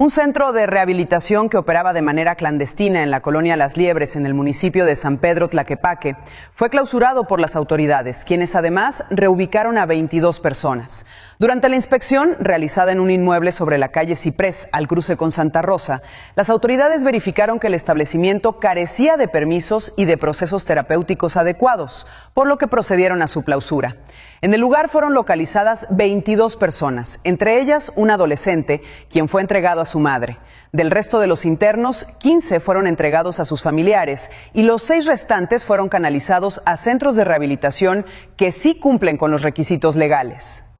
Un centro de rehabilitación que operaba de manera clandestina en la colonia Las Liebres, en el municipio de San Pedro Tlaquepaque, fue clausurado por las autoridades, quienes además reubicaron a 22 personas. Durante la inspección, realizada en un inmueble sobre la calle Ciprés, al cruce con Santa Rosa, las autoridades verificaron que el establecimiento carecía de permisos y de procesos terapéuticos adecuados, por lo que procedieron a su clausura. En el lugar fueron localizadas 22 personas, entre ellas un adolescente, quien fue entregado a su madre. Del resto de los internos, 15 fueron entregados a sus familiares y los 6 restantes fueron canalizados a centros de rehabilitación que sí cumplen con los requisitos legales.